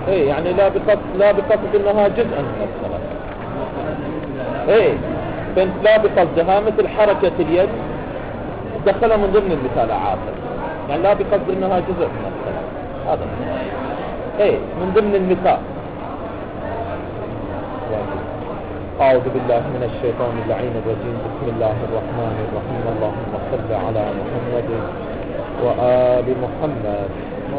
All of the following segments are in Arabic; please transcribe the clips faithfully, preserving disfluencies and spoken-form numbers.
ايه يعني لا بقصد لا بقصد انها جزء من الصلاة. ايه بنت لا بقصدها مثل حركة اليد دخلها من ضمن المثال عاصر، يعني لا بقصد انها جزء من الصلاة هذا ايه من ضمن المثال. أعوذ بالله من الشيطان اللعين الرجيم. بسم الله الرحمن الرحيم. اللهم صل على محمد وآل محمد.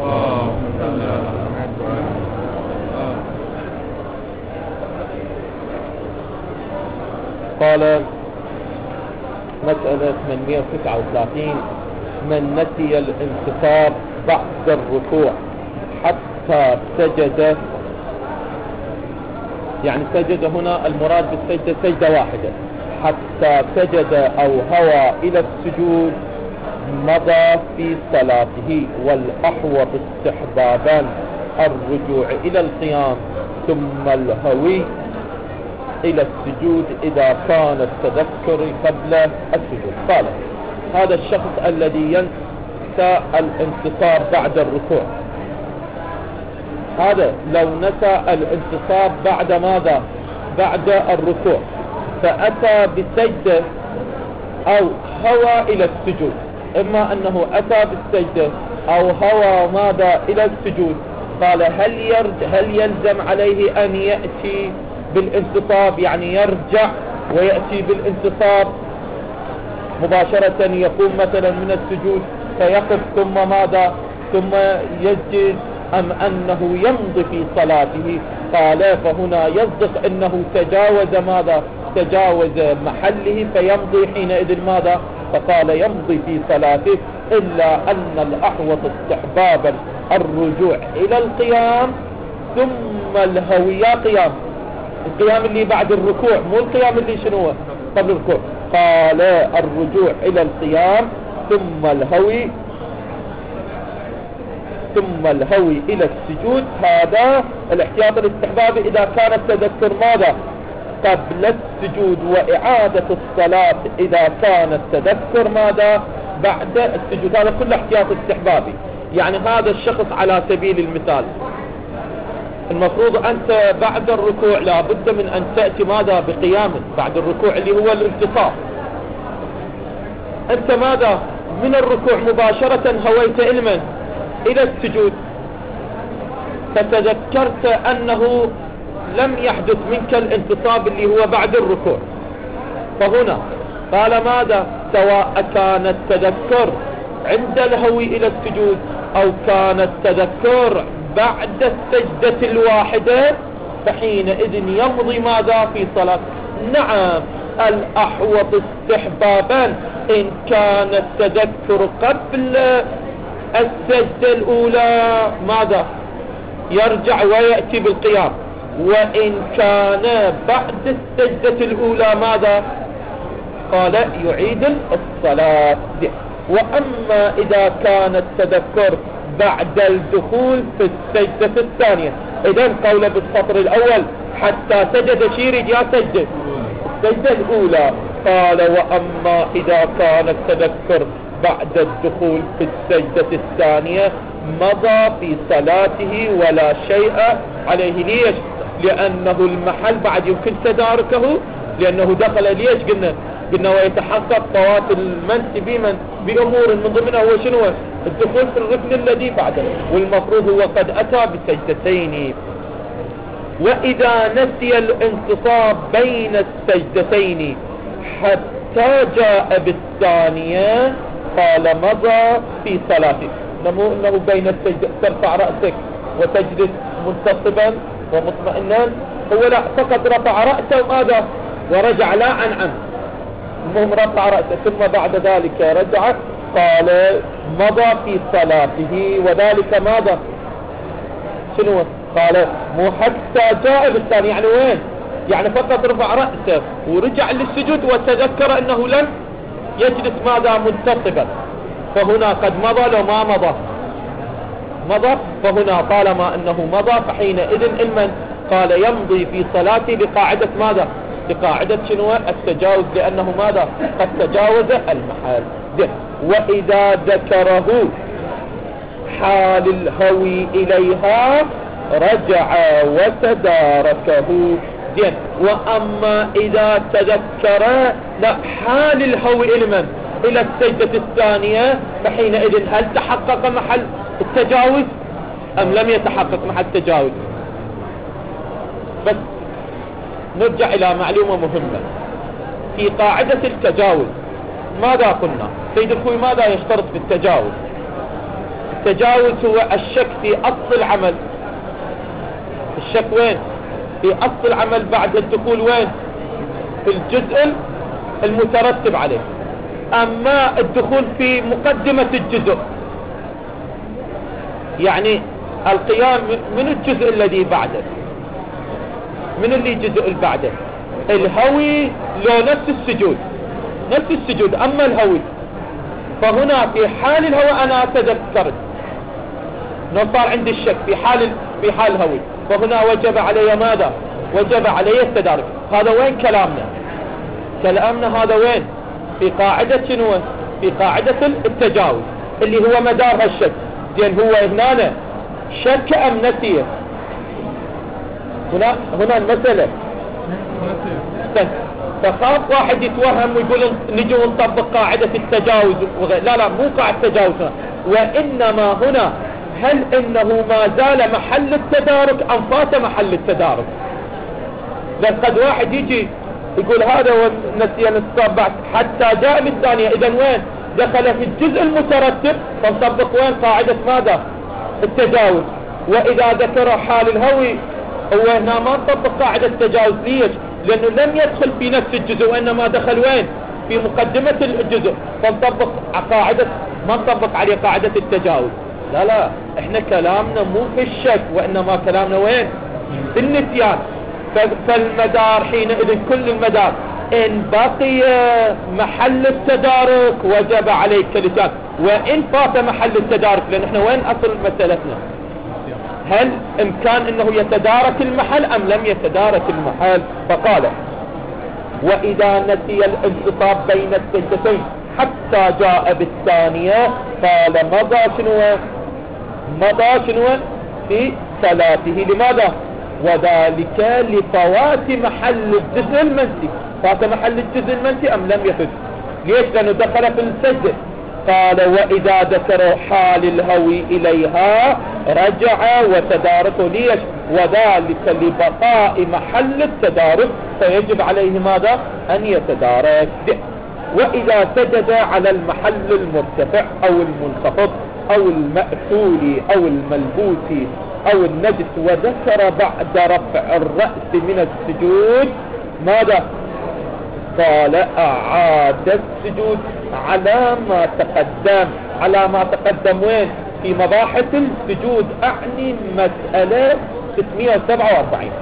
قال مسألة ثمانمئة وتسعة وثلاثين: من نسي الانتصاب بعد الركوع حتى سجد، يعني سجد هنا المراد بالسجدة سجدة واحدة، حتى سجد أو هوى إلى السجود مضى في صلاته، والأحوط استحبابا الرجوع إلى القيام ثم الهوي إلى السجود إذا كان التذكر قبل السجود. قال هذا الشخص الذي ينسى الانتصاب بعد الركوع، هذا لو نسى الانتصاب بعد ماذا؟ بعد الركوع، فأتى بسجدة أو هوى إلى السجود، إما أنه أتى بالسجدة أو هوى ماذا إلى السجود، قال هل يرجع هل يلزم عليه أن يأتي بالانتصاب، يعني يرجع ويأتي بالانتصاب مباشرة، يقوم مثلا من السجود فيقف ثم ماذا ثم يسجد، أم أنه يمضي في صلاته؟ قال فهنا يصدق أنه تجاوز ماذا تجاوز محله فيمضي حينئذ ماذا فقال يمضي في صلاته، إلا أن الأحوط استحبابا الرجوع إلى القيام ثم الهوية. قيام القيام اللي بعد الركوع، مو القيام اللي شنو قبل الركوع. قال الرجوع إلى القيام ثم الهوي ثم الهوي إلى السجود، هذا الاحتياط الاستحبابي إذا كان التذكر ماذا قبل السجود، وإعادة الصلاة إذا كان التذكر ماذا بعد السجود. هذا كله احتياط استحبابي. يعني هذا الشخص على سبيل المثال المفروض أنت بعد الركوع لابد من أن تأتي ماذا بقيام بعد الركوع اللي هو الانتصاب. أنت ماذا من الركوع مباشرة هويت إلمن إلى السجود، فتذكرت أنه لم يحدث منك الانتصاب اللي هو بعد الركوع، فهنا قال ماذا سواء كان التذكر عند الهوي إلى السجود أو كان التذكر بعد السجدة الواحدة، فحينئذ يمضي ماذا في صلاة. نعم الأحوط استحبابا إن كان التذكر قبل السجدة الأولى ماذا يرجع ويأتي بالقيام، وإن كان بعد السجدة الأولى ماذا قال يعيد الصلاة. وأما إذا كان التذكر بعد الدخول في السجدة الثانية، إذن قوله بالسطر الأول حتى سجد شيرج يا سجد السجدة الأولى. قال وأما إذا كان التذكر بعد الدخول في السجدة الثانية مضى في صلاته ولا شيء عليه. ليش؟ لأنه المحل بعد يمكن تداركه، لأنه دخل ليش قلنا قلنا ويتحقق فوات المنس بمن بأمور من ضمنها هو شنو الدخول في الركن الذي بعده، والمفروض هو قد أتى بسجدتين. وإذا نسي الانتصاب بين السجدتين حتى جاء بالثانية قال مضى في صلاته. نمو انه بين السجد ترفع رأسك وتجلس منتصبا ومطمئنا، هو لا فقط رفع رأسه ماذا ورجع لا عن عن المهم رفع رأسه ثم بعد ذلك رجع. قال مضى في صلاته، وذلك ماذا شنو قال مو حتى جاء بالثاني، يعني وين يعني فقط رفع رأسه ورجع للسجود وتذكر انه لم يجلس ماذا منتصبا، فهنا قد مضى لو ما مضى مضى، فهنا طالما انه مضى فحينئذ المن قال يمضي في صلاته لقاعدة ماذا لقاعدة شنو التجاوز، لانه ماذا قد تجاوز المحل ده. واذا ذكره حال الهوي اليها رجع وتداركه. زين، وأما إذا تذكر لا حال الهوي إلى إلى السجدة الثانية، فحينئذ هل تحقق محل التجاوز أم لم يتحقق محل التجاوز؟ بس نرجع إلى معلومة مهمة في قاعدة التجاوز. ماذا قلنا؟ سيد الخوي ماذا يشترط في التجاوز؟ التجاوز هو الشك في أصل العمل. الشك وين؟ في أصل العمل بعد الدخول وين؟ في الجزء المترتب عليه. أما الدخول في مقدمة الجزء، يعني القيام من الجزء الذي بعده، من اللي جزء اللي بعده الهوي لو نفس السجود، نفس السجود. أما الهوي فهنا في حال الهوي أنا تذكرت، لو صار عندي الشك في حال في حال الهوي، فهنا وجب علي ماذا؟ وجب علي التدارك. هذا وين كلامنا؟ كلامنا هذا وين؟ في قاعدة شنو؟ في قاعدة التجاوز اللي هو مدار هالشك. زين، هو هنا شك أم نسي؟ هنا هنا المسألة فخاف واحد يتوهم ويقول نجي ونطبق قاعدة التجاوز وغير. لا لا، مو قاعدة التجاوز هنا، وإنما هنا هل إنه ما زال محل التدارك أم فات محل التدارك؟ لأن قد واحد يجي يقول هذا هو نسي النصاب بعد حتى جاء بالثانية، إذا وين؟ دخل في الجزء المترتب، فنطبق وين قاعدة ماذا؟ التجاوز. وإذا ذكر حال الهوي هو هنا ما نطبق قاعدة التجاوز. ليش؟ لأنه لم يدخل في نفس الجزء، وإنما دخل وين؟ في مقدمة الجزء، فنطبق قاعدة ما نطبق عليه قاعدة التجاوز. لا لا، احنا كلامنا مو في الشك، وإنما كلامنا وين؟ في النسيان. فالمدار حينئذ كل المدار إن بقي محل التدارك وجب عليك كالإتيان، وإن فات محل التدارك، لأن احنا وين أصل مسألتنا؟ هل إمكان أنه يتدارك المحل أم لم يتدارك المحل؟ فقال وإذا نسي الانتصاب بين السجدتين حتى جاء بالثانية قال مضى شنو؟ مضى شنو؟ في صلاته. لماذا؟ وذلك لفوات محل الجزء المنسي. فات محل الجزء المنسي أم لم يفت؟ ليش؟ لأنه دخل في السجد. قال وإذا ذكر حال الهوي إليها رجع وتداركه. ليش؟ وذلك لبقاء محل التدارك، فيجب عليه ماذا؟ أن يتدارك. وإذا سجد على المحل المرتفع أو المنخفض أو المأكول أو الملبوس أو النجس وذكر بعد رفع الرأس من السجود ماذا؟ قال أعاد السجود على ما تقدم. على ما تقدم وين؟ في مباحث السجود، أعني مسألة ستمئة وسبعة وأربعين.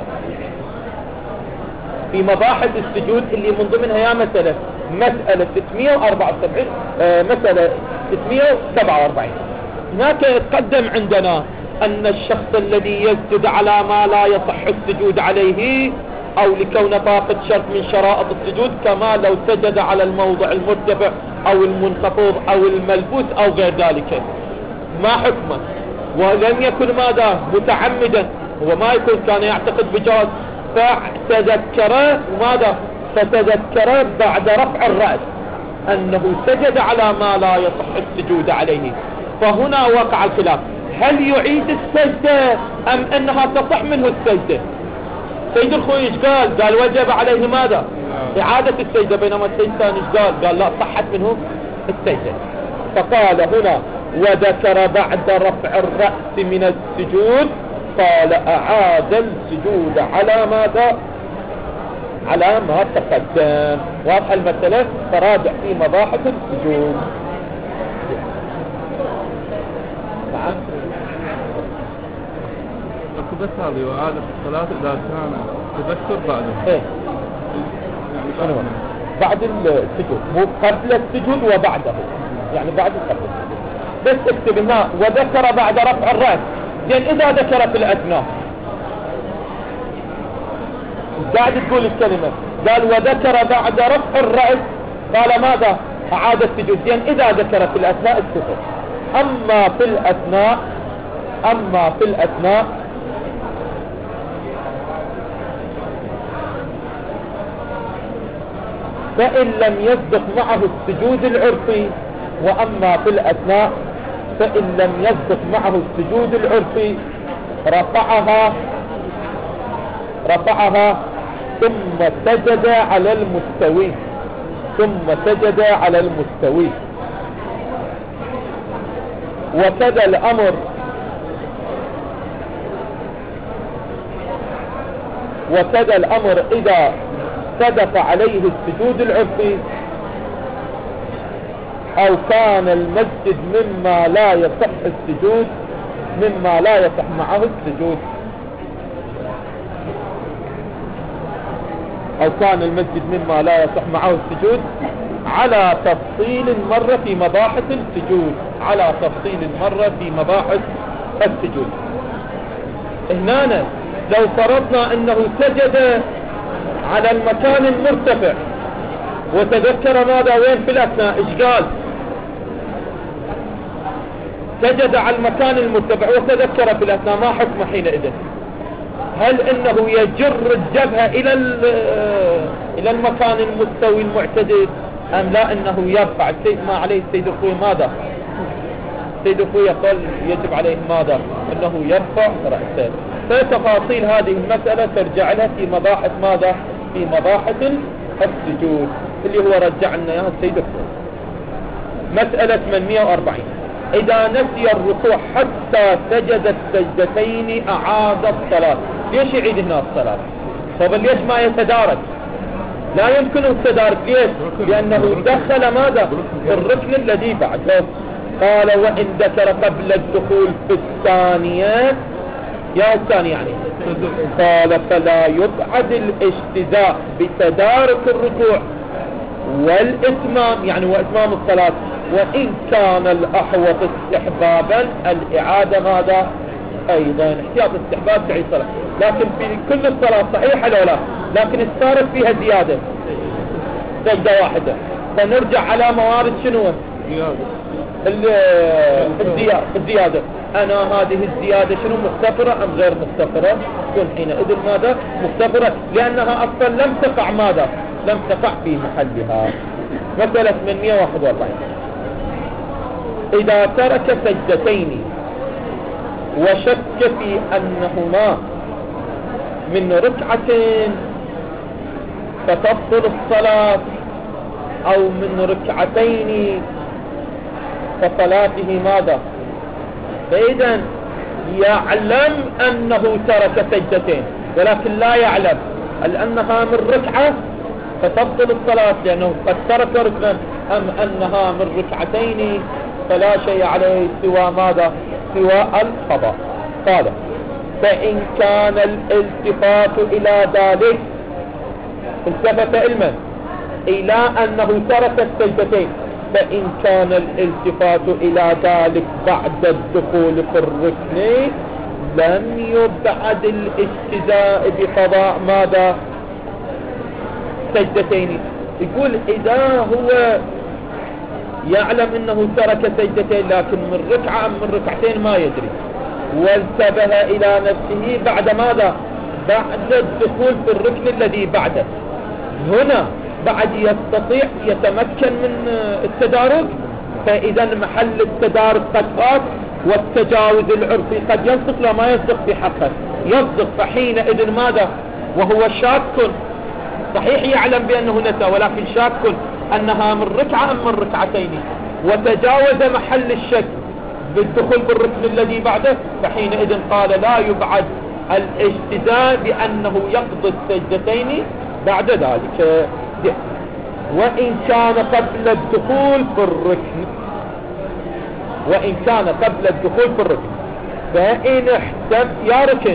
في مباحث السجود اللي من ضمنها يا مسألة مسألة ستمئة وأربعة وسبعين، آه مسألة ستمئة وسبعة وأربعين. هناك يتقدم عندنا أن الشخص الذي يسجد على ما لا يصح السجود عليه أو لكون فاقد شرط من شرائط السجود، كما لو سجد على الموضع المرتفع أو المنخفض أو الملبوس أو غير ذلك، ما حكمه؟ ولم يكن ماذا؟ متعمدا، هو ما يكون كان يعتقد بجواز، فتذكر ماذا؟ فتذكر بعد رفع الرأس أنه سجد على ما لا يصح السجود عليه. فهنا وقع الخلاف، هل يعيد السجدة أم أنها تصح منه السجدة؟ سيد الخوي قال؟ قال وجب عليه ماذا؟ إعادة السجدة، بينما السيد الثاني قال؟ قال لا، صحت منه السجدة. فقال هنا وذكر بعد رفع الرأس من السجود قال أعاد السجود على ماذا؟ على ما تقدم. واضح المسألة؟ فراجع في مباحث السجود. نعم. بس هذه وعادة الصلاة إذا كان تذكر بعده. إيه. يعني بعد السجود، مو قبل السجود وبعده، يعني بعد قبل السجود. بس اكتب هنا وذكر بعد رفع الرأس. زين، إذا ذكر في الأثناء قاعد تقول الكلمة، قال وذكر بعد رفع الرأس قال ماذا؟ أعاد السجود. زين، إذا ذكر في الأثناء السجود. أما في الأثناء أما في الأثناء فإن لم يصدق معه السجود العرفي. وأما في الأثناء فإن لم يصدق معه السجود العرفي رفعها رفعها ثم سجد على المستوي ثم سجد على المستوي. وكذا الأمر وكذا الأمر إذا صدق عليه السجود العرفي أو كان المسجد مما لا يصح السجود مما لا يصح معه السجود أو كان المسجد مما لا يصح معه السجود على تفصيل مرة في مباحث السجود على تفصيل مرة في مباحث السجود. هنا لو فرضنا أنه سجد على المكان المرتفع وتذكر ماذا وين في الأثناء إيش قال؟ سجد على المكان المرتفع وتذكر في الأثناء، ما حكم حينئذ؟ هل انه يجر الجبهة الى الى المكان المستوي المعتدل ام لا انه يرفع؟ السيد ما عليه السيد الخوي ماذا؟ السيد الخوي يقول يجب عليه ماذا؟ انه يرفع رأسه. فتفاصيل هذه المسألة ترجع لها في مباحث ماذا؟ في مباحث السجود اللي هو رجع لنا اياها السيد الخوي. مسألة ثمانمئة وأربعين إذا نسي الركوع حتى سجد السجدتين أعاد الصلاة. ليش يعيد هنا الصلاة؟ طب ليش ما يتدارك؟ لا يمكن التدارك. ليش؟ لأنه دخل ماذا؟ في الركن الذي بعده. قال وإن ذكر قبل الدخول في الثانية يا الثاني يعني قال فلا يبعد الاجتزاء بتدارك الركوع والإتمام يعني وإتمام الصلاة، وإن كان الأحوط استحبابا الإعادة ماذا؟ أيضا احتياط استحباب تعيد صلاة، لكن في كل الصلاة صحيحة لو لا، لكن استارت فيها زيادة سجدة واحدة، فنرجع على موارد شنو؟ الزيادة. الزيادة أنا هذه الزيادة شنو مختفرة أم غير مختفرة؟ تكون حينئذ ماذا؟ مختفرة لأنها أصلا لم تقع ماذا؟ لم تقع في محلها. مسألة ثمانمئة وواحد وأربعين إذا ترك سجدتين وشك في أنهما من ركعتين فتبطل الصلاة أو من ركعتين فصلاته ماذا؟ فإذا يعلم أنه ترك سجدتين ولكن لا يعلم هل أنها من ركعة فتبطل الصلاة لأنه قد ترك ركنا أم أنها من ركعتين فلا شيء عليه سوى ماذا؟ سوى القضاء. قال فإن كان الالتفات إلى ذلك التفت علما إلى أنه ترك السجدتين، فإن كان الالتفات إلى ذلك بعد الدخول في الركن لم يبعد الاجتزاء بقضاء ماذا؟ سجدتين. يقول إذا هو يعلم أنه ترك سجدتين لكن من ركعة أم من ركعتين ما يدري، وانتبه إلى نفسه بعد ماذا؟ بعد الدخول في الركن الذي بعده، هنا بعد يستطيع يتمكن من التدارك، فإذا محل التدارك قد فات والتجاوز العرفي قد يصدق لا ما يصدق في حقه، يصدق. فحينئذ ماذا؟ وهو شاك صحيح يعلم بأنه نسى ولكن شاك أنها من ركعة أم من ركعتين وتجاوز محل الشك بالدخول بالركن الذي بعده، فحينئذ قال لا يبعد الاجتزاء بأنه يقضي السجدتين بعد ذلك. وإن كان قبل الدخول في الركن وإن كان قبل الدخول في الركن فإن احتم يا ركن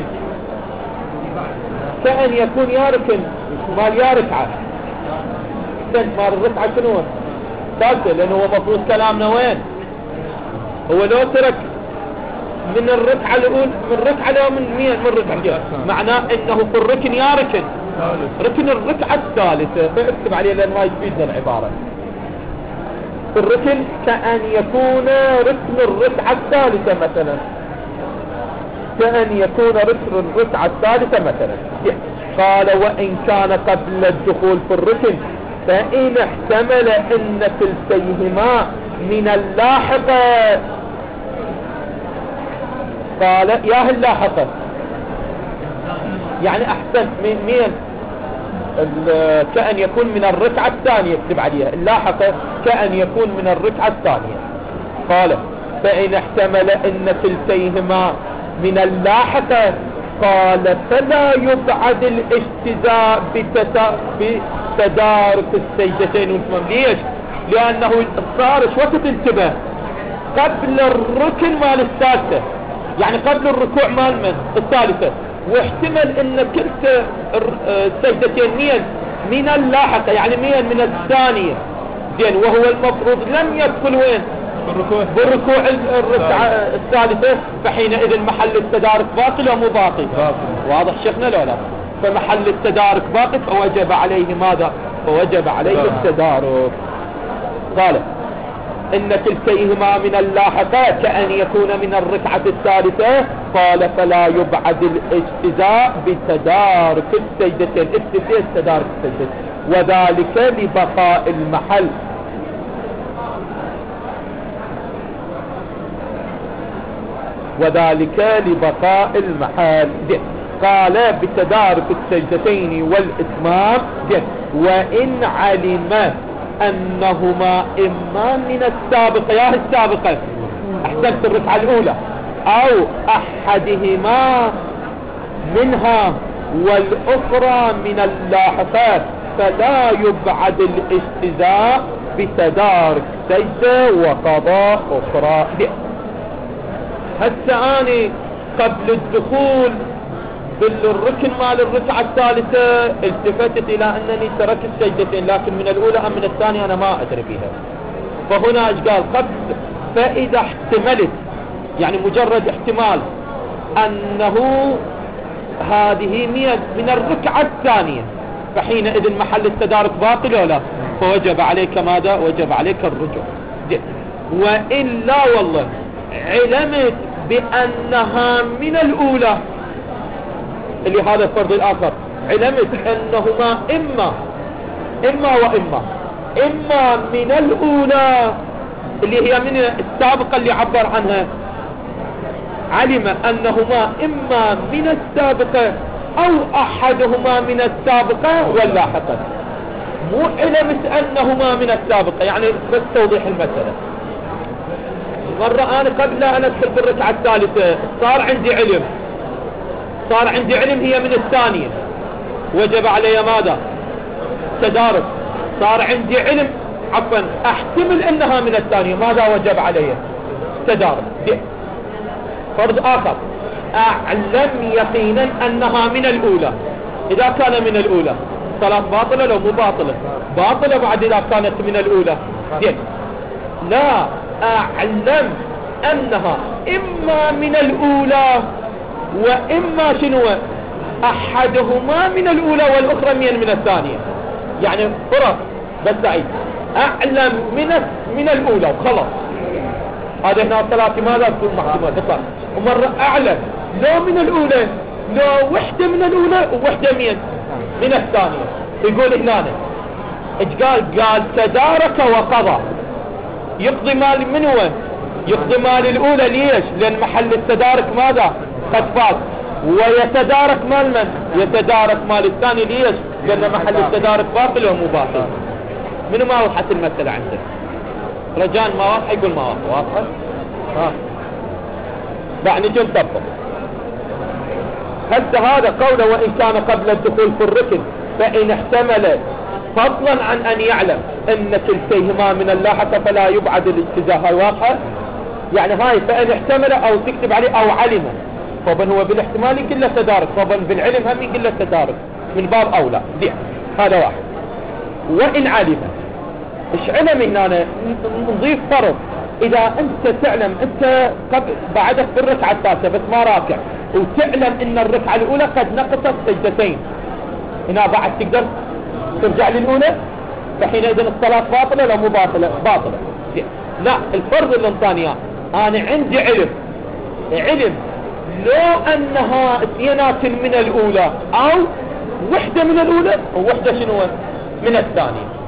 كأن يكون يا ركن مال يا ركعة مال الركعة شنو ثالثة، لأنه هو مفروض كلامنا وين؟ هو لو ترك من الركعة الأولى من الركعة لو من مين من الركعة معناه انه في الركن يا ركن ركن الركعة الثالثة، فاكتب عليه لأنه ما يفيدنا العبارة. في الركن كأن يكون ركن الركعة الثالثة مثلا، كأن يكون ركن الركعة الثالثة مثلا. قال وإن كان قبل الدخول في الركن فإن احتمل أن كلتيهما من اللاحقة. قال يا اللاحقة يعني أحسن مين كأن يكون من الركعة الثانية، اكتب عليها اللاحقة كأن يكون من الركعة الثانية. قال فإن احتمل أن كلتيهما من اللاحقة قال فلا يبعد الاجتزاء بتدارك السجدتين والتمام. ليش؟ لأنه صار وقت انتبه قبل الركن مال الثالثة، يعني قبل الركوع مال من الثالثة، واحتمل ان كلتا السجدتين مين من اللاحقة يعني مين من الثانية. زين وهو المفروض لم يدخل وين بالركوع, بالركوع الركعة الثالثة، فحينئذ محل التدارك باقي ولا مو باقي؟ واضح شيخنا لو لا؟ فمحل التدارك باقي فوجب عليه ماذا؟ فوجب عليه التدارك. قال إن كلتيهما من اللاحقة كأن يكون من الركعة الثالثة قال فلا يبعد الاجتزاء بتدارك السجدتين. اكتب تدارك السجدتين وذلك لبقاء المحل. وذلك لبقاء المحل. قال بتدارك السجدتين والإتمام. وإن علم أنهما إما من السابقة يا السابقة أحسنت الركعة الأولى أو أحدهما منها والأخرى من اللاحقات فلا يبعد الاجتزاء بتدارك سجدة وقضاء أخرى. هسه أنا قبل الدخول بالركن مال الركعة الثالثة التفتت إلى أنني تركت السجدتين، لكن من الأولى أم من الثانية أنا ما أدري بها. فهنا إيش قال؟ قبل فإذا احتملت يعني مجرد احتمال أنه هذه من الركعة الثانية فحينئذ محل التدارك باطل ولا؟ فوجب عليك ماذا؟ وجب عليك الرجوع. وإلا والله علمت بأنها من الأولى اللي هذا الفرض الآخر، علمت أنهما إما إما وإما إما من الأولى اللي هي من السابقة اللي عبر عنها، علم أنهما إما من السابقة أو أحدهما من السابقة واللاحقة، مو علمت أنهما من السابقة. يعني بس توضيح المسألة. مرة أنا قبل أن أدخل بالركعة الثالثة صار عندي علم صار عندي علم هي من الثانية وجب علي ماذا؟ تدارك. صار عندي علم عفوا احتمل انها من الثانية، ماذا وجب علي؟ تدارك. فرض اخر اعلم يقينا انها من الاولى، اذا كان من الاولى صلاة باطلة لو مو باطلة؟ باطلة بعد اذا كانت من الاولى. دي. لا اعلم انها اما من الاولى وإما شنو أحدهما من الأولى والأخرى من من الثانية. يعني فرق بس عيد أعلم من من الأولى وخلاص، هذا هنا صلاتي ماذا تكون محكومة تطلع. ومرة أعلم لو من الأولى لو وحدة من الأولى ووحدة من من الثانية. يقول هنا إيش قال؟ قال تدارك وقضى. يقضي مال من هو؟ يقضي مال الأولى. ليش؟ لأن محل التدارك ماذا؟ قد فات. ويتدارك مال من؟ يتدارك مال الثاني. ليش؟ لأن محل التدارك باطل ومو باطل. منو ما وضحت المسألة عندك؟ رجال ما واضح يقول ما واضح. واضحة؟ ها بعد نجي نطبق. هل هذا قوله وإن كان قبل الدخول في الركن فإن احتمل فضلا عن أن يعلم أن كلتيهما من اللاحقة فلا يبعد الاجتزاء. هاي واضحة؟ يعني هاي فإن احتمل أو تكتب عليه أو علم، طبعا هو بالاحتمال يقول له تدارك، طبعا بالعلم هم يقول له تدارك من باب أولى. دي هذا واحد. وإن علم إيش علم هنا؟ نضيف فرض. إذا أنت تعلم أنت قبل بعدك بالركعة الثالثة بس ما راكع وتعلم أن الركعة الأولى قد نقصت سجدتين، هنا بعد تقدر ترجع للأولى؟ فحينئذ الصلاة باطلة لو مو باطلة؟ باطلة. لا الفرض اللي انطانياه أنا عندي علم علم لو أنها اثنينات من الأولى أو وحدة من الأولى ووحدة شنو من الثانية.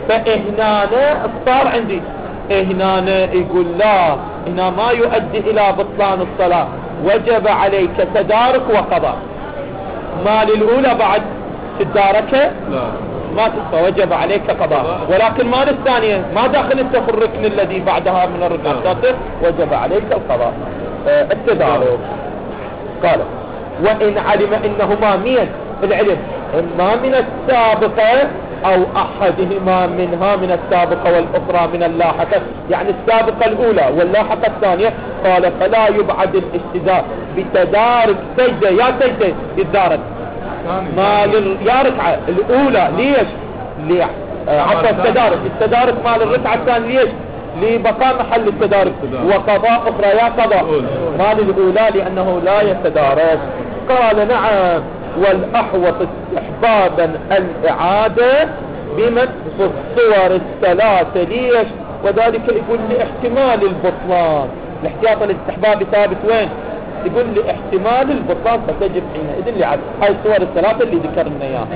فهنا صار عندي هنا يقول لا، هنا ما يؤدي الى بطلان الصلاة، وجب عليك تدارك وقضاء. ما للأولى بعد تدارك لا ما تبقى، وجب عليك قضاء. ولكن ما للثانية، ما داخل انت في الركن الذي بعدها من الركعة الثالثة، وجب عليك القضاء آه التدارك. قال وإن علم إنهما مين العلم إما من السابقة أو أحدهما منها من السابقة والأخرى من اللاحقة، يعني السابقة الأولى واللاحقة الثانية. قال فلا يبعد الاجتزاء بتدارك سجدة، يا سجدة يتدارك ما لل... يا ركعة الأولى. ليش؟ ليه آه عفوا التدارك التدارك مال الركعة الثانية. ليش؟ لبقاء محل التدارك. وقضاء أخرى يا قضاء مال الأولى لأنه لا يتدارك. قال نعم، والأحوط استحبابا الإعادة بمن في الصور الثلاثة. ليش؟ وذلك يقول لاحتمال البطلان. الاحتياط الاستحبابي ثابت وين؟ يقول لاحتمال البطلان، فتجب حينئذ لعد هاي الصور الثلاثة اللي ذكرنا اياها.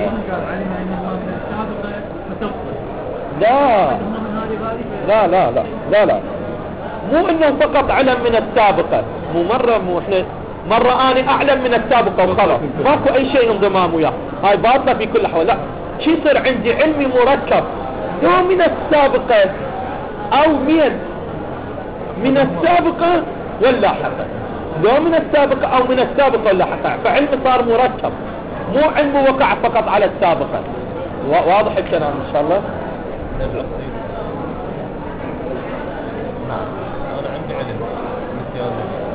لا لا لا لا لا لا مو انه فقط علم من السابقة، مو مرة مو احنا مرة اني اعلم من السابقة وخلاص ماكو اي شيء انضمام وياه، هاي باطلة في كل حول. لا، شي يصير عندي علمي مركب لو من السابقة او من من السابقة واللاحقة، لو من السابقة او من السابقة واللاحقة، فعلمي صار مركب، مو علمي وقع فقط على السابقة. واضح الكلام ان شاء الله؟ نعم. أنا عندي علم نسيان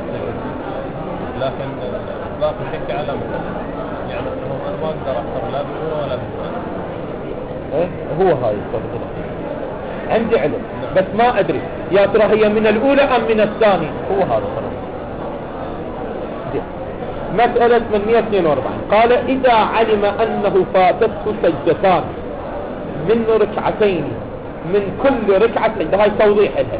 لكن إطلاق الشك على مثل يعني هو أنا ما أقدر أحضر لا بالأولى ولا بالثانية. إيه هو هاي الصدق عندي علم بس ما أدري يا ترى هي من الأولى أم من الثانية. هو هذا الصدق. مسألة ثمانمئة واثنين وأربعين قال إذا علم أنه فاتته سجدتان من ركعتين من كل ركعة سجدة، هاي توضيح لها،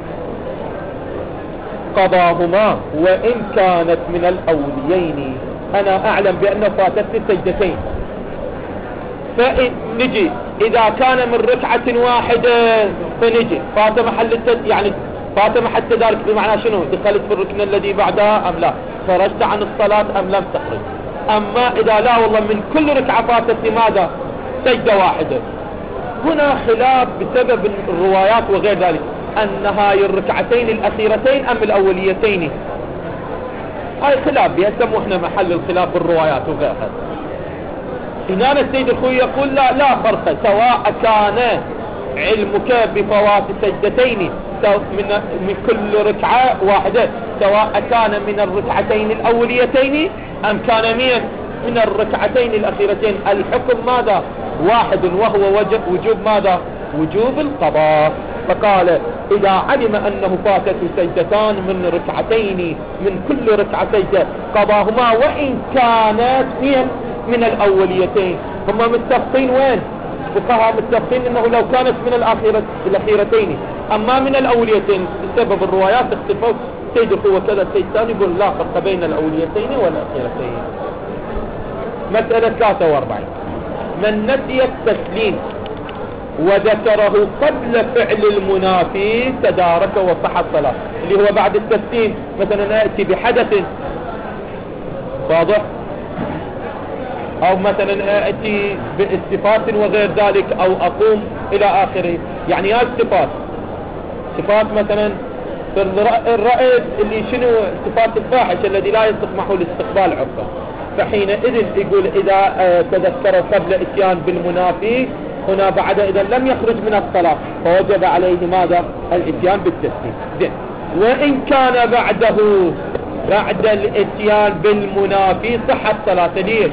قضاهما وإن كانت من الأوليين. أنا أعلم بأنه فاتت سجدتين، فنجي إذا كان من ركعة واحدة فنجي فات محل التد... يعني فات محل التدارك، بمعنى شنو؟ دخلت في الركن الذي بعدها أم لا؟ خرجت عن الصلاة أم لم تخرج؟ أما إذا لا والله من كل ركعة فاتت لماذا؟ سجدة واحدة. هنا خلاف بسبب الروايات وغير ذلك، أن هاي الركعتين الأخيرتين أم الأوليتين، هاي خلاف بيسموا احنا محل الخلاف بالروايات وغيرها. هنا السيد الخوي يقول لا لا فرق، سواء كان علمك بفوات سجدتين من من كل ركعة واحدة، سواء كان من الركعتين الأوليتين أم كان من من الركعتين الأخيرتين، الحكم ماذا؟ واحد، وهو وجوب ماذا؟ وجوب القضاء. فقال إذا علم أنه فاتت سجدتان من ركعتين من كل ركعة سجدة قضاهما وإن كانت من من الأوليتين. هم متفقين وين؟ فقهاء متفقين أنه لو كانت من الأخيرة الأخيرتين، أما من الأوليتين بسبب الروايات اختلفوا. سيد القوة كذا السيد الثاني يقول لا فرق بين الأوليتين والأخيرتين. مسألة ثلاثة وأربعين من نسي التسليم وذكره قبل فعل المنافي تدارك وصح الصلاة، اللي هو بعد التسليم مثلا نأتي بحدث واضح، او مثلا اتي باستفات وغير ذلك، او اقوم الى اخره، يعني هاي الصفات صفات مثلا في الرأي اللي شنو صفات الفاحش الذي لا يسمح الاستقبال عقبه، فحينئذ يقول اذا تذكر قبل اتيان بالمنافي هنا بعد اذا لم يخرج من الصلاة فوجب عليه ماذا؟ الاتيان بالتسليم. زين، وان كان بعده بعد الاتيان بالمنافي صحت صلاته. ليش؟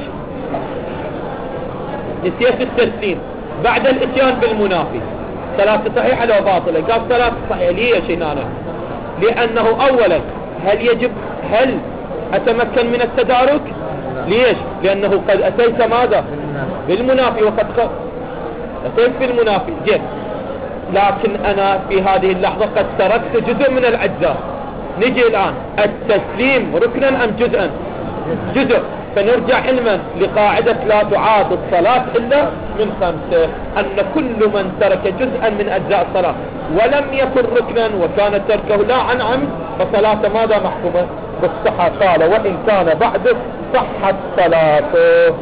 نسيت التسليم بعد الاتيان بالمنافي، صلاة صحيحة لو باطلة؟ قال صلاة صحيحة. ليش هنا؟ لأنه أولا هل يجب هل أتمكن من التدارك؟ ليش؟ لأنه قد أتيت ماذا؟ بالمنافي، وقد أتيت بالمنافي. جيد، لكن أنا في هذه اللحظة قد تركت جزء من الأجزاء. نجي الآن التسليم ركنا أم جزءا؟ جزء. فنرجع علما لقاعدة لا تعاد الصلاة إلا من خمسة، أن كل من ترك جزءا من أجزاء الصلاة ولم يكن ركنا وكان تركه لا عن عمد فصلاة ماذا محكومة بالصحة. قال وإن كان بعد صحت صلاته.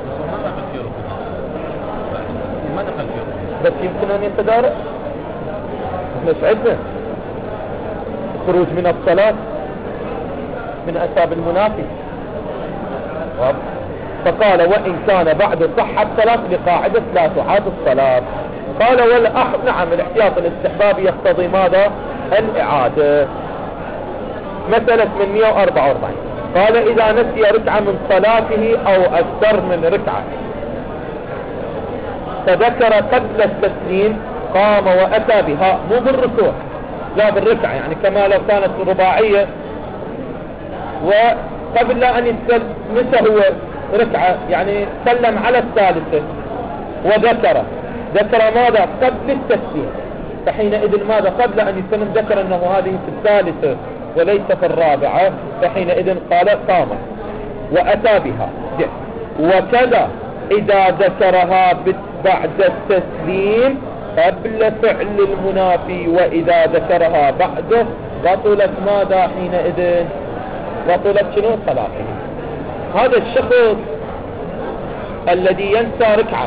ما دخل فيه بس يمكن أن يتدارك، مش عدنا خروج من الصلاة من أسباب المنافي. فقال وإن كان بعد صحة الصلاة لقاعدة لا تعاد الصلاة. قال والأح نعم الاحتياط الاستحبابي يقتضي ماذا؟ الإعادة. مسألة من مئة وأربعة وأربعين قال إذا نسي ركعة من صلاته أو أكثر من ركعة فذكر قبل التسليم قام وأتى بها، مو بالركوع لا بالركعة، يعني كما لو كانت رباعية وقبل أن يسلم متى هو ركعة يعني سلم على الثالثة وذكر ذكر ماذا قبل التسليم، فحينئذ ماذا قبل أن يسلم ذكر أنه هذه في الثالثة وليس في الرابعة، فحينئذ قال قام وأتى بها. وكذا إذا ذكرها بعد التسليم قبل فعل المنافي وإذا ذكرها بعده بطلت ماذا حينئذ؟ بطلت شنو؟ صلاته. هذا الشخص الذي ينسى ركعة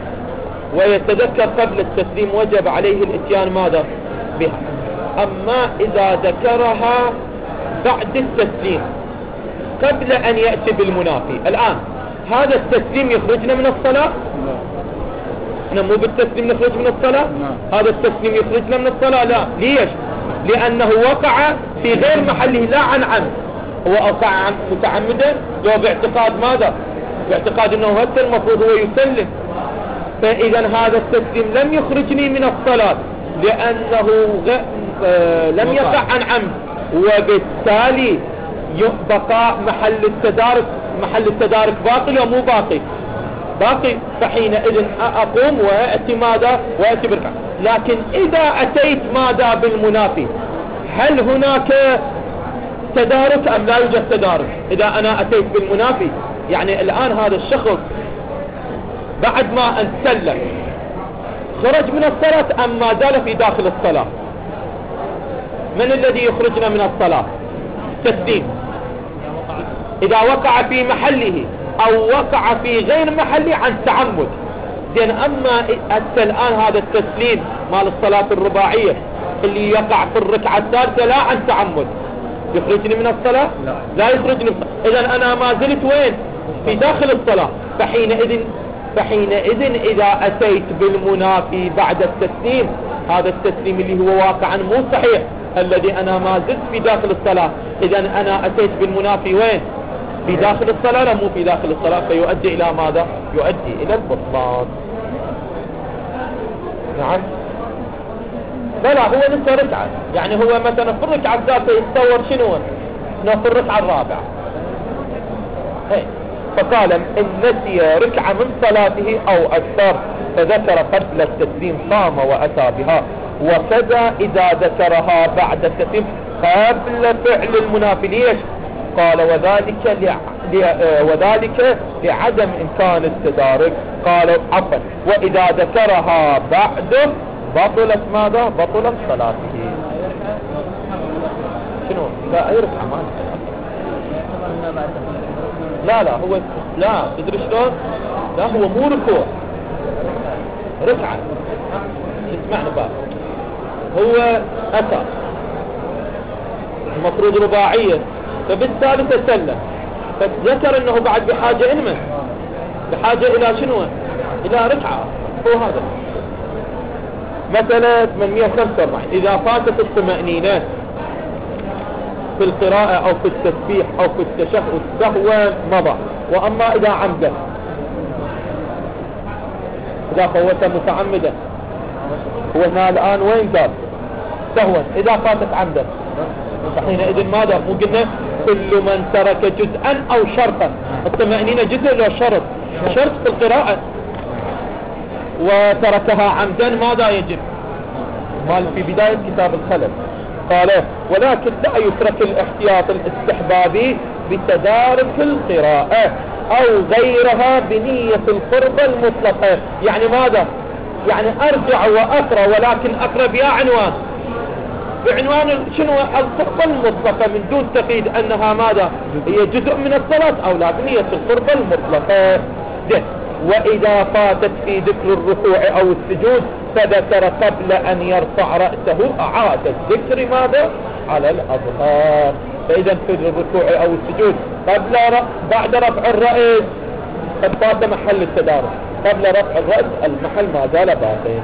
ويتذكر قبل التسليم وجب عليه الاتيان ماذا؟ بها. أما إذا ذكرها بعد التسليم قبل أن يأتي بالمنافي، الآن هذا التسليم يخرجنا من الصلاة؟ احنا مو بالتسليم نخرج من الصلاة؟ هذا التسليم يخرجنا من الصلاة؟ لا. ليش؟ لأنه وقع في غير محله لا عن عمد، هو وقع عن متعمدا لو باعتقاد ماذا؟ باعتقاد انه هذا المفروض هو يسلم، فإذا هذا التسليم لم يخرجني من الصلاة لأنه غ... آه لم يقع عن عمد، وبالتالي بقاء محل التدارك محل التدارك باقي أو مو باقي؟ باقي. فحينئذ أقوم وأتي ماذا؟ وأتي بركعة. لكن إذا أتيت ماذا بالمنافي هل هناك تدارك أم لا يوجد تدارك؟ إذا أنا أتيت بالمنافي يعني الآن هذا الشخص بعد ما أن سلم خرج من الصلاة أم ما زال في داخل الصلاة؟ من الذي يخرجنا من الصلاة؟ تسليم. إذا وقع في محله أو وقع في غير محله عن تعمد زين. أما الآن هذا التسليم مال الصلاة الرباعية اللي يقع في الركعة الثالثة لا عن تعمد يخرجني من الصلاة؟ لا, لا يخرجني من الصلاة. إذن أنا ما زلت وين؟ في داخل الصلاة. فحينئذ فحينئذ إذا أتيت بالمنافي بعد التسليم هذا التسليم اللي هو واقعا مو صحيح الذي أنا ما زلت في داخل الصلاة، إذن أنا أتيت بالمنافي وين؟ في داخل الصلاة لا مو في داخل الصلاة، فيؤدي إلى ماذا؟ يؤدي إلى البطلان. نعم. لا هو نسى ركعة، يعني هو مثلا في الركعة الثالثة يتصور شنو؟ انه في الركعة الرابعة. هي. فقال إن نسي ركعة من صلاته أو أكثر فذكر قبل التسليم قام وأتى بها. وكذا إذا ذكرها بعد التسليم قبل فعل المنافي. ليش؟ قال وذلك لع... لع... وذلك لعدم إمكان التدارك. قال عفوا وإذا ذكرها بعده بطلت ماذا؟ بطلت صلاته. شنو؟ لا أي ركعة ما لا لا هو لا تدري شلون؟ لا هو مو ركوع ركعة. اسمعني بقى، هو أتى المفروض رباعية فبالثالثة سلم فذكر انه بعد بحاجة إلمن بحاجة الى شنو؟ الى ركعة. هو هذا مثلا ثمانمئة وخمسة وأربعين اذا فاتت الطمأنينة في القراءة او في التسبيح او في التشهد سهوا مضى. واما اذا عمدا اذا فوت متعمدا هو هنا الان وين قال؟ سهوا. اذا فاتت عمدا فحينئذ ماذا؟ مو قلنا كل من ترك جزءا او شرطا. الطمأنينة جزء لو شرط شرط في القراءة وتركها عمدا ماذا يجب؟ مال في بداية كتاب الخلل قال ولكن لا يترك الاحتياط الاستحبابي بتدارك القراءة أو غيرها بنية القربة المطلقة. يعني ماذا؟ يعني أرجع وأقرأ، ولكن أقرأ بها عنوان، بعنوان شنو؟ القربة المطلقة، من دون تقييد أنها ماذا؟ هي جزء من الصلاة أو لا، بنية القربة المطلقة. ده. وإذا فاتت في ذكر الركوع أو السجود فذكر قبل أن يرفع رأسه أعاد الذكر ماذا؟ على الأظهار. فإذا في الركوع أو السجود قبل ر... بعد رفع الرأس قد فات محل التدارك، قبل رفع الرأس المحل ما زال باقي.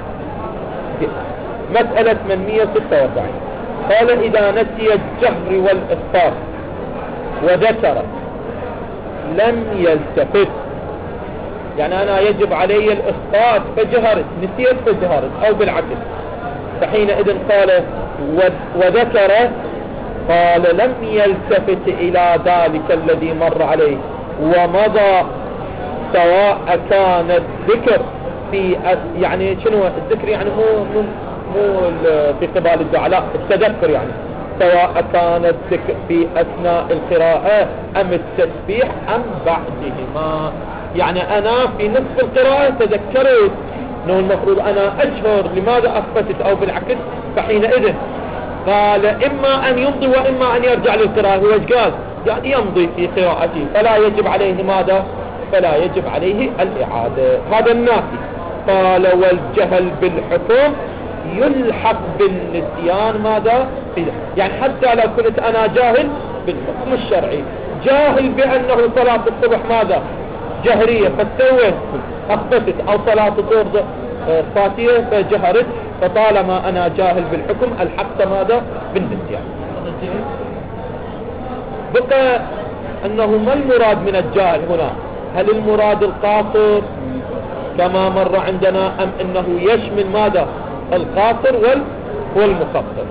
مسألة ثمانمئة وستة وأربعين قال إذا نسي الجهر والإخفاء وذكر لم يلتفت، يعني أنا يجب علي الإخفاء فجهرت، نسيت فجهرت، أو بالعكس، فحينئذ قال وذكر قال لم يلتفت إلى ذلك الذي مر عليه ومضى، سواء كان الذكر في يعني شنو الذكر؟ يعني مو مو مو في قبال الدعاء، لا التذكر، يعني سواء كان الذكر في أثناء القراءة أم التسبيح أم بعدهما. يعني أنا في نصف القراءة تذكرت أنه المفروض أنا أجهر، لماذا أخفتت؟ أو بالعكس، فحينئذ قال إما أن يمضي وإما أن يرجع للقراءة. هو ايش قال؟ يعني يمضي في قراءته، فلا يجب عليه ماذا؟ فلا يجب عليه الإعادة. هذا النافي. قال والجهل بالحكم يلحق بالنسيان ماذا؟ يعني حتى لو كنت أنا جاهل بالحكم الشرعي، جاهل بأنه صلاة الصبح ماذا؟ جهرية فسويت أخفتت، أو صلاة الظهر فاتية فجهرت، فطالما أنا جاهل بالحكم الحقت ماذا؟ بالنسيان. بقى أنه ما المراد من الجاهل هنا؟ هل المراد القاصر كما مر عندنا أم أنه يشمل ماذا؟ القاصر والمقصر؟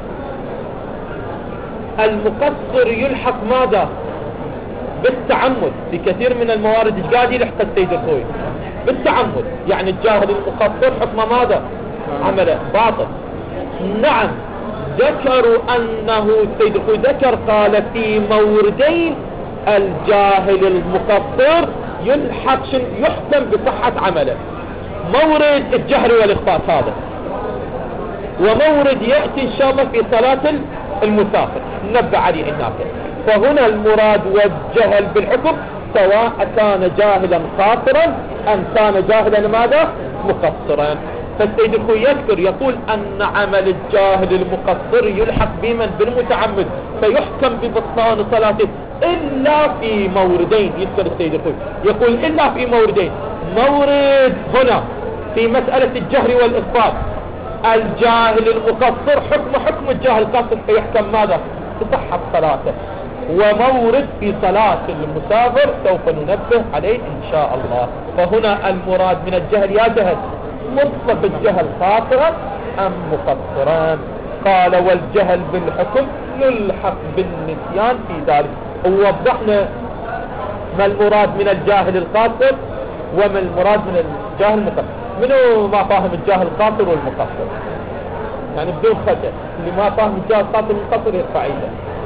المقصر يلحق ماذا؟ بالتعمد. في كثير من الموارد ايش قاعد يلحق السيد الخوي؟ بالتعمد. يعني الجاهل المقصر حكم ماذا؟ عمله باطل. نعم ذكروا أنه السيد الخوي ذكر قال في موردين الجاهل المقصر يلحق يحكم بصحة عمله، مورد الجهر والإخفاء هذا، ومورد يأتي إن شاء الله في صلاة المسافر نبه عليه هناك. فهنا المراد والجهل بالحكم سواء كان جاهلا قاصرا أم كان جاهلا ماذا؟ مقصرا. فالسيد الخوي يذكر يقول أن عمل الجاهل المقصر يلحق بمن؟ بالمتعمد، فيحكم ببطلان صلاته إلا في موردين. يذكر السيد الخوي يقول إلا في موردين. مورد هنا في مسألة الجهر والإخفاء، الجاهل المقصر حكم حكم الجاهل القاصر فيحكم ماذا؟ بصحة صلاته. ومورد في صلاة المسافر سوف ننبه عليه إن شاء الله. فهنا المراد من الجهل يا جهل مطلق الجهل قاصرا أم مقصرا؟ قال والجهل بالحكم يلحق بالنسيان في ذلك. ووضحنا ما المراد من الجاهل القاصر وما المراد من الجاهل المقصر. منو ما فاهم الجاهل القاصر والمقصر؟ يعني بدون خجل، اللي ما فاهم الجاهل القاصر والمقصر يرفع ايده.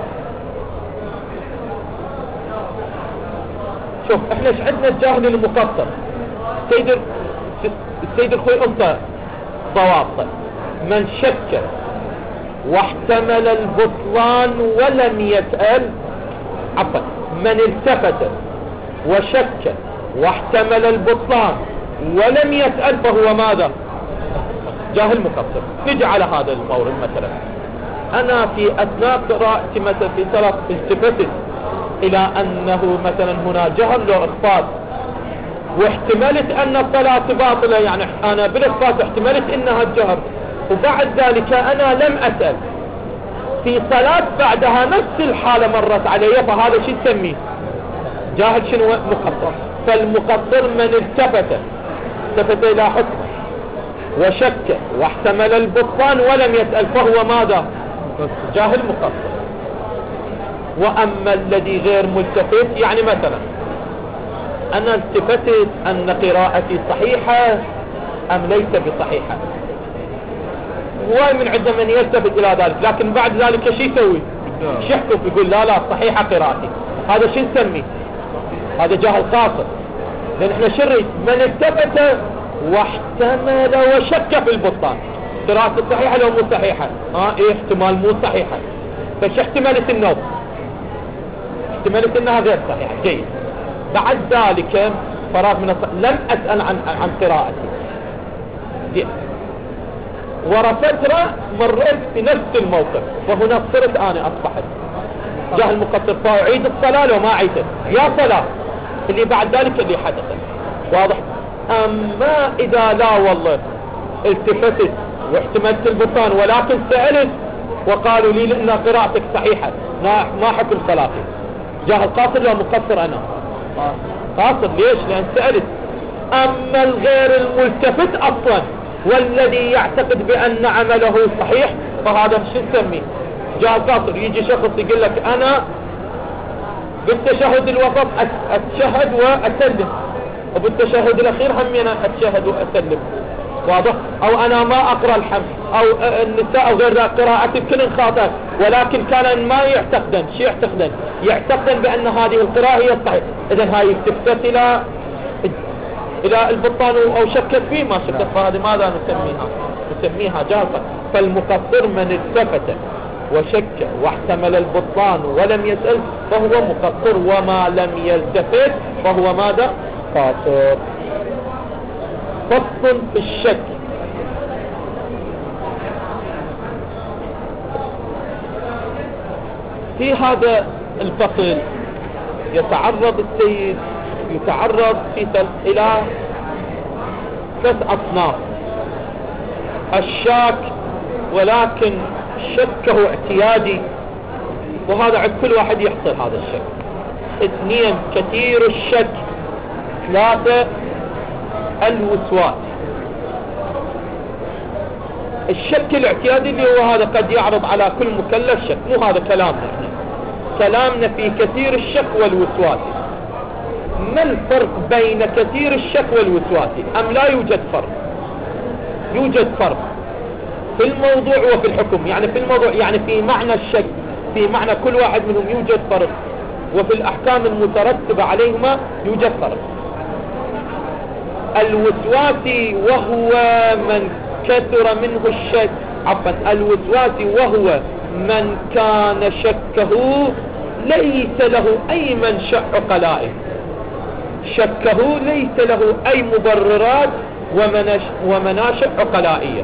شوف احنا ايش عندنا الجاهل المقصر. سيد السيد الخوي انت ضوابط من شك واحتمل البطلان ولم يسأل، عفوا من التفت وشك واحتمل البطلان ولم يسأل فهو ماذا؟ جاهل مقصر. نجي على هذا المورد مثلا، انا في اثناء قراءتي مثلا في صلاة التفتت الى انه مثلا هنا جهر له اخفاض، واحتملت ان الصلاة باطلة، يعني انا بالاخفاض احتملت انها الجهر، وبعد ذلك انا لم اسأل، في صلاة بعدها نفس الحالة مرت علي، فهذا شو نسميه؟ جاهل شنو؟ مقصر. فالمقصر من التفت التفت الى حكم وشك واحتمل البطلان ولم يسأل فهو ماذا؟ جاهل مقصر. واما الذي غير ملتفت، يعني مثلا انا التفتت ان قراءتي صحيحة ام ليس بصحيحة، هو من عندما من يلتفت الى ذلك، لكن بعد ذلك شو يسوي؟ يحكم يقول لا لا صحيحة قراءتي. هذا شو نسميه؟ هذا جاهل قاصر. لان احنا شريت من التفت واحتمل وشك في البطلان، قراءته صحيحة لو مو صحيحة؟ اه ايه احتمال مو صحيحة، فش احتمالة النوم؟ احتمالة انها غير صحيحة. جيد. بعد ذلك فراغ من الص... لم اسأل عن عن قراءتي. جيد. ورا فترة مريت في نفس الموقف، وهنا صرت انا اصبحت جاهل مقصر، فاعيد الصلاة لو ما عيدت يا صلاة اللي بعد ذلك اللي حدث. واضح؟ اما اذا لا والله التفتت واحتملت البطلان ولكن سألت وقالوا لي لان قراءتك صحيحة، ما حكم صلاتي؟ جاهل قاصر لو مقصر انا؟ قاصر. ليش؟ لان سألت. اما الغير الملتفت اصلا والذي يعتقد بان عمله صحيح فهذا شو نسميه؟ جاهل قاصر. يجي شخص يقول لك انا بالتشهد الوسط اتشهد واسلم، وبالتشهد الاخير هم انا اتشهد واسلم. واضح؟ او انا ما اقرا الحمد، او النساء او غير ذلك قراءتي كل خاطئة، ولكن كان ما يعتقدن. شو يعتقدن؟ يعتقدن بان هذه القراءة هي الصحيح. اذا هاي التفت الى الى البطان او شكت فيه ما شكت، فهذه ماذا نسميها؟ نسميها جاهل. فالمقصر من التفت وشك واحتمل البطلان ولم يسأل فهو مقصر، وما لم يلتفت فهو ماذا؟ قاصر. فصل في الشك. في هذا الفصل يتعرض السيد يتعرض في إلى ثلاث أصناف. الشاك ولكن شكه اعتيادي، وهذا عند كل واحد يحصل هذا الشك. اثنين كثير الشك. ثلاثة الوسواس. الشك الاعتيادي اللي هو هذا قد يعرض على كل مكلف شك، مو هذا كلامنا احنا. كلامنا في كثير الشك والوسواس. ما الفرق بين كثير الشك والوسواس؟ ام لا يوجد فرق؟ يوجد فرق في الموضوع وفي الحكم. يعني في الموضوع يعني في معنى الشك، في معنى كل واحد منهم يوجد فرق، وفي الاحكام المترتبة عليهما يوجد فرق. الوسواسي وهو من كثر منه الشك، عفوا الوسواسي وهو من كان شكه ليس له اي منشأ عقلائي، شكه ليس له اي مبررات ومناش ومناشئ عقلائية.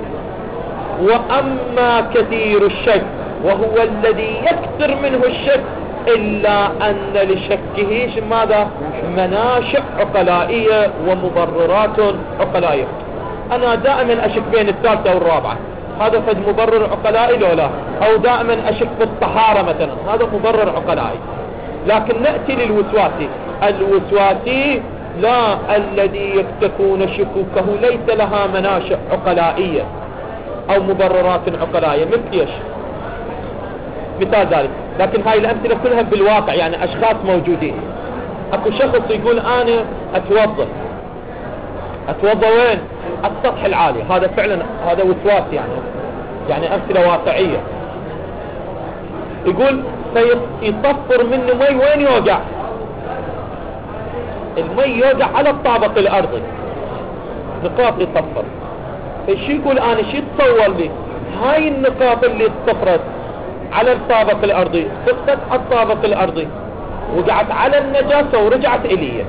واما كثير الشك وهو الذي يكثر منه الشك إلا أن لشكه ماذا؟ مناشئ عقلائية ومبررات عقلائية. أنا دائما أشك بين الثالثة والرابعة، هذا قد مبرر عقلائي لو لا، أو دائما أشك في الطهارة مثلا، هذا مبرر عقلائي. لكن نأتي للوسواسي. الوسواسي لا، الذي تكون شكوكه ليس لها مناشئ عقلائية أو مبررات عقلائية. مثل ايش؟ مثال ذلك، لكن هاي الأمثلة كلها بالواقع، يعني أشخاص موجودين. أكو شخص يقول أنا أتوضى أتوضى وين؟ السطح العالي. هذا فعلا هذا وسواس، يعني يعني أمثلة واقعية. يقول سيطفر منه مي، وين يوقع؟ المي يوقع على الطابق الأرضي، نقاط يطفر. ايش يقول أنا؟ شي تصور لي هاي النقاط اللي اتصفرت على الطابق الأرضي سقطت على الطابق الأرضي، وقعت على النجاسة ورجعت إليه.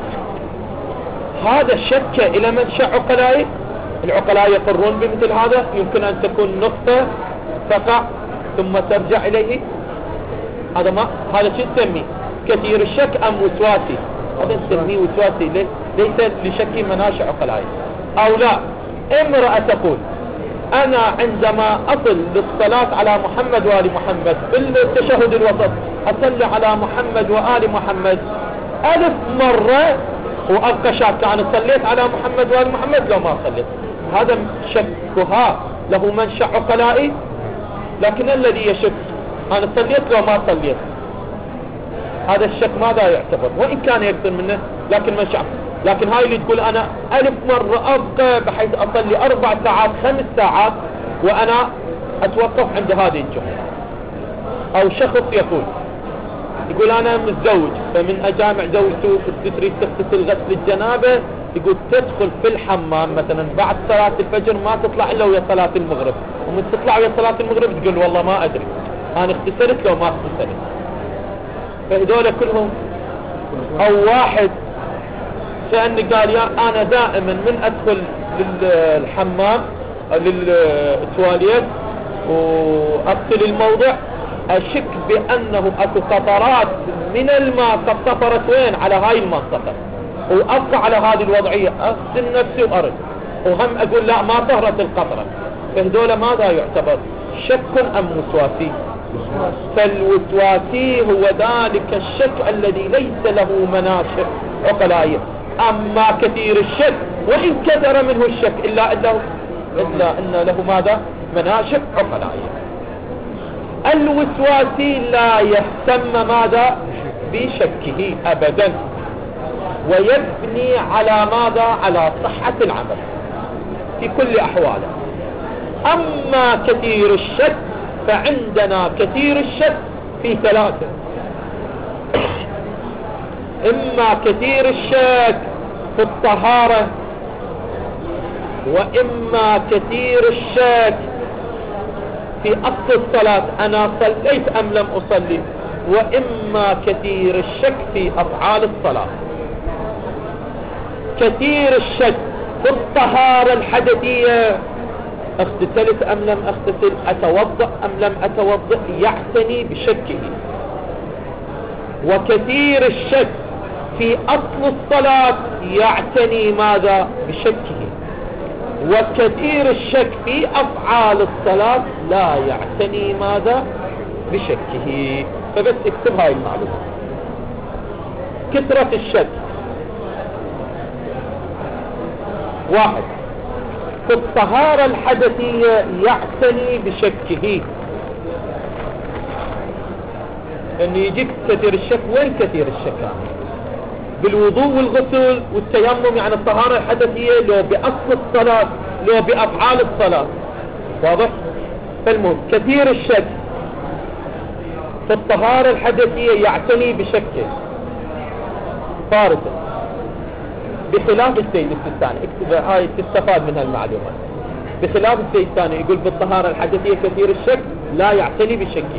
هذا شك إلى منشأ عقلائي. العقلاء يقرون بمثل هذا. يمكن أن تكون نقطة تقع ثم ترجع إليه. هذا ما هذا شو نسميه؟ كثير الشك أم وسواسي؟ هذا نسميه وسواسي. ليس لشك مناشئ عقلائي. أو لا، امرأة تقول أنا عندما أصل للصلاة على محمد وآل محمد في التشهد الوسط أصلي على محمد وآل محمد ألف مرة وأبقى شاك، أنا صليت على محمد وآل محمد لو ما صليت. هذا شكها له منشأ عقلائي. لكن الذي يشك أنا صليت لو ما صليت، هذا الشك ماذا يعتبر؟ وإن كان يكثر منه لكن منشأ. لكن هاي اللي تقول أنا ألف مرة أبقى بحيث أصلي أربع ساعات خمس ساعات وأنا أتوقف عند هذه الجملة. أو شخص يقول يقول أنا متزوج، فمن أجامع زوجته تريد تغتسل غسل الجنابة، يقول تدخل في الحمام مثلا بعد صلاة الفجر ما تطلع إلا ويا صلاة المغرب، ومن تطلع ويا صلاة المغرب تقول والله ما أدري أنا اغتسلت لو ما اغتسلت. فهذول كلهم. أو واحد سألني قال يا أنا دائما من أدخل للحمام للتواليت وأغسل الموضع أشك بأنه أكو قطرات من الماء قد سطرت وين على هاي المنطقة، وأبقى على هذه الوضعية أغسل نفسي وأرد، وهم أقول لا ما طهرت القطرة. فهذول ماذا يعتبر؟ شك أم وسواسي؟ فالوسواسي هو ذلك الشك الذي ليس له مناشئ عقلائية. أما كثير الشك وإن كثر منه الشك إلا إلا إلا أن له ماذا؟ مناشئ عقلائية. الوسواسي لا يهتم ماذا؟ بشكه أبدا، ويبني على ماذا؟ على صحة العمل في كل أحواله. أما كثير الشك فعندنا كثير الشك في ثلاثة: إما كثير الشك في الطهارة، وإما كثير الشك في أصل الصلاة أنا صليت أم لم أصلي، وإما كثير الشك في أفعال الصلاة. كثير الشك في الطهارة الحدثية، اغتسلت أم لم اغتسل، أتوضأ أم لم أتوضأ، يعتني بشكه. وكثير الشك في أصل الصلاة يعتني ماذا؟ بشكه. وكثير الشك في أفعال الصلاة لا يعتني ماذا؟ بشكه. فبس اكتب هاي المعلومة. كثرة الشك: واحد في الطهارة الحدثية يعتني بشكه، ان يجيك كثير الشك. وين كثير الشك؟ بالوضوء والغسل والتيمم، يعني الطهارة الحدثية لو بأصل الصلاة لو بأفعال الصلاة. واضح؟ فالمهم كثير الشك في الطهارة الحدثية يعتني بشكه فارسا، بخلاف السيد السيستاني. اكتب هاي تستفاد منها المعلومة. بخلاف السيد الثاني يقول بالطهارة الحدثية كثير الشك لا يعتني بشكه.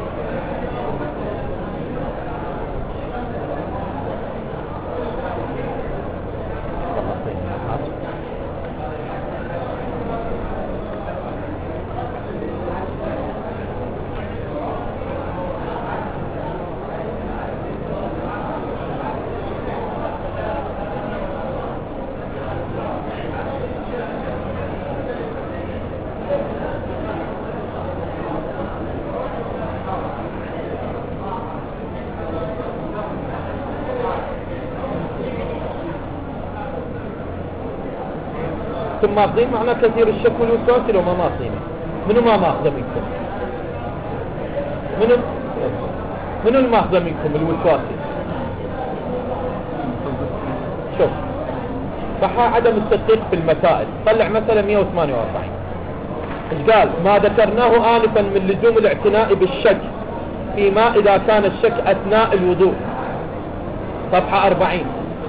ثم ماخذين معنا كثير الشك والوسواس لو ما ماخذينه. منو ما ماخذه منكم؟ منو منو الماخذه منكم الوسواسي؟ شوف فحا عدم التدقيق في المسائل. طلع مثلا مئة وثمانية وأربعين ايش قال؟ ما ذكرناه آنفا من لزوم الاعتناء بالشك فيما إذا كان الشك أثناء الوضوء. صفحة أربعين.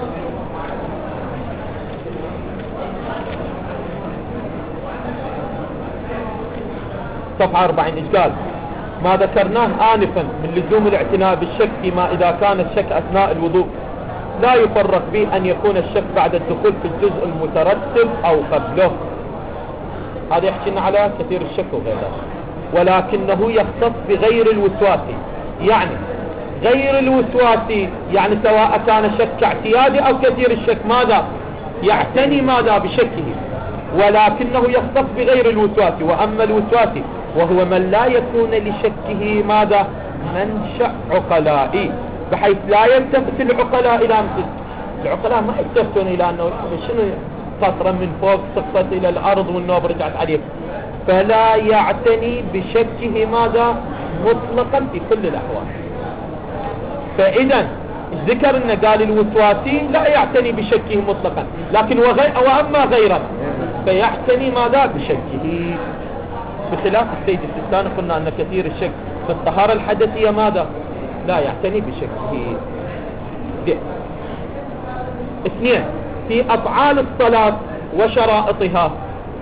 صفحة أربعين ايش قال؟ ما ذكرناه آنفا من لزوم الاعتناء بالشك فيما إذا كان الشك أثناء الوضوء لا يفرق به أن يكون الشك بعد الدخول في الجزء المترتب أو قبله. هذا يحكينا على كثير الشك وغيره. ولكنه يختص بغير الوسواسي، يعني غير الوسواسي يعني سواء كان شك اعتيادي أو كثير الشك ماذا؟ يعتني ماذا؟ بشكه. ولكنه يختص بغير الوسواسي. وأما الوسواسي وهو من لا يكون لشكه ماذا؟ منشأ عقلائي، بحيث لا يلتفت العقلاء إلى مثل العقلاء ما يلتفتون إلى أنه شنو قطرة من فوق سقطت إلى الأرض والنوب رجعت عليه، فلا يعتني بشكه ماذا؟ مطلقا في كل الأحوال. فإذا ذكر أن قال الوسواسي لا يعتني بشكه مطلقا، لكن وغي... وأما غيره فيعتني ماذا؟ بشكه. بخلاف السيد السيستاني قلنا أن كثير الشك في الطهارة الحدثية ماذا؟ لا يعتني بشكه. زين. اثنين، في أفعال الصلاة وشرائطها.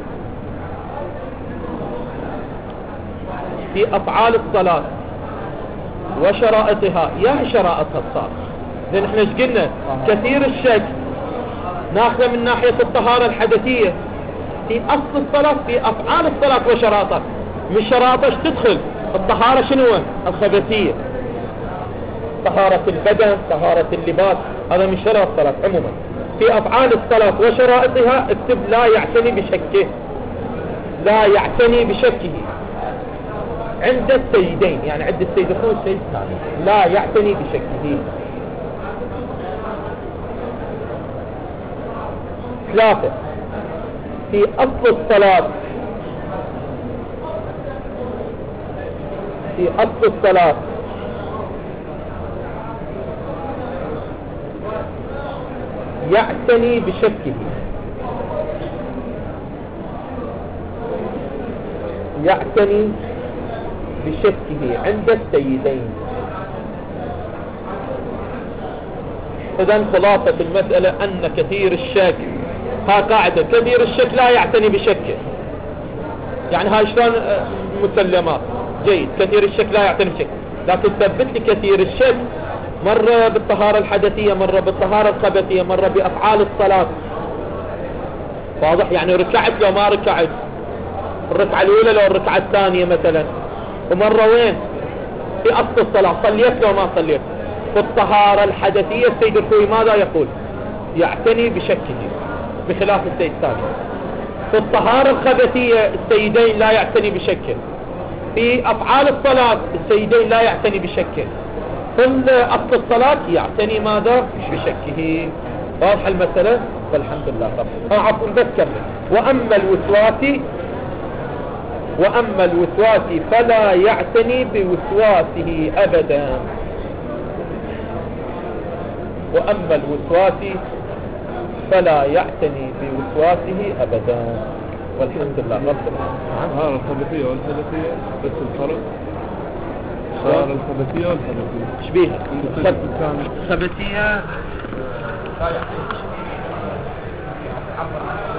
في أفعال الصلاة وشرائطها، يعني شرائطها الصلاة. زين احنا ايش قلنا؟ كثير الشك ناخذه من ناحية الطهارة الحدثية. في أصل الصلاة في أفعال الصلاة وشرائطها. من شرائطها ايش تدخل؟ الطهارة شنو؟ الخبثية، طهارة البدن، طهارة اللباس، هذا من شرائط الصلاة عموما. في أفعال الصلاة وشرائطها اكتب لا يعتني بشكه، لا يعتني بشكه عند السيدين، يعني عند السيد الأول والسيد الثاني لا يعتني بشكه. ثلاثة، في أصل الصلاة في أصل الصلاة يعتني بشكه، يعتني بشكه عند السيدين. إذن خلاصة المسألة أن كثير الشك، ها قاعدة، كثير الشك لا يعتني بشكه. يعني هاي شلون مسلمات؟ جيد، كثير الشك لا يعتني بشكه، لكن ثبت لي كثير الشك مرة بالطهارة الحدثية، مرة بالطهارة الخبثية، مرة بأفعال الصلاة. واضح؟ يعني ركعت لو ما ركعت، الركعة الأولى لو الركعة الثانية مثلا، ومرة وين؟ في أصل الصلاة، صليت لو ما صليت. في الطهارة الحدثية السيد الخوي ماذا يقول؟ يعتني بشكه بخلاف السيد الثاني. في الطهارة الخبثية السيدين لا يعتني بشكه. في أفعال الصلاة السيدين لا يعتني بشكه. في أصل الصلاة يعتني ماذا؟ بشكه. واضح المسألة؟ والحمد لله. طب عفوا بس كمل. وأما الوسواس وأما الوسواس فلا يعتني بوسواسه أبدا. وأما الوسواس فلا يعتني بوسواسه أبدا. والحمد لله رب العالمين. ها الخبثية والحدثية بس الفرق صار الخبثية والحدثية ايش بيها؟ الخبثية لا يعتني.